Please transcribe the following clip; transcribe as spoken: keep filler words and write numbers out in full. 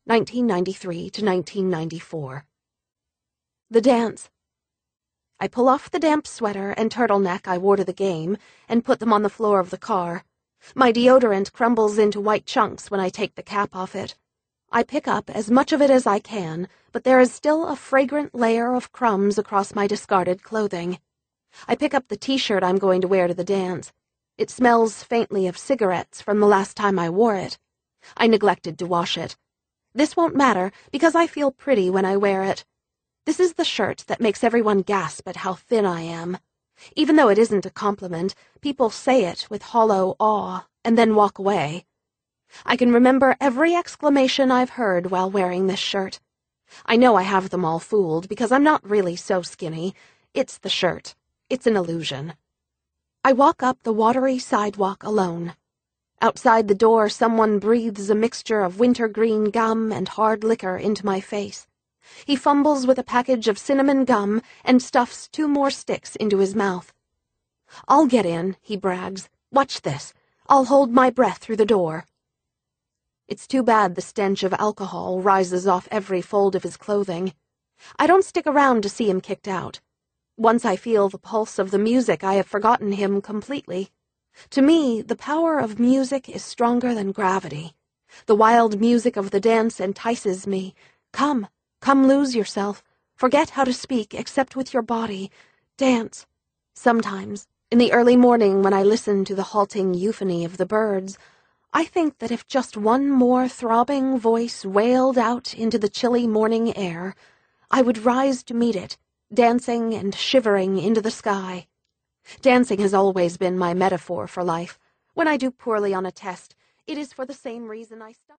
nineteen ninety-three to nineteen ninety-four. The dance. I pull off the damp sweater and turtleneck I wore to the game and put them on the floor of the car. My deodorant crumbles into white chunks when I take the cap off it. I pick up as much of it as I can, but there is still a fragrant layer of crumbs across my discarded clothing. I pick up the t-shirt I'm going to wear to the dance. It smells faintly of cigarettes from the last time I wore it. I neglected to wash it. This won't matter because I feel pretty when I wear it. This is the shirt that makes everyone gasp at how thin I am. Even though it isn't a compliment, people say it with hollow awe and then walk away. I can remember every exclamation I've heard while wearing this shirt. I know I have them all fooled because I'm not really so skinny. It's the shirt. It's an illusion. I walk up the watery sidewalk alone. Outside the door, someone breathes a mixture of wintergreen gum and hard liquor into my face. He fumbles with a package of cinnamon gum and stuffs two more sticks into his mouth. "I'll get in," he brags. "Watch this. I'll hold my breath through the door." It's too bad the stench of alcohol rises off every fold of his clothing. I don't stick around to see him kicked out. Once I feel the pulse of the music, I have forgotten him completely. To me, the power of music is stronger than gravity. The wild music of the dance entices me. Come, come lose yourself. Forget how to speak except with your body. Dance. Sometimes, in the early morning when I listen to the halting euphony of the birds, I think that if just one more throbbing voice wailed out into the chilly morning air, I would rise to meet it, dancing and shivering into the sky. Dancing has always been my metaphor for life. When I do poorly on a test, it is for the same reason I study.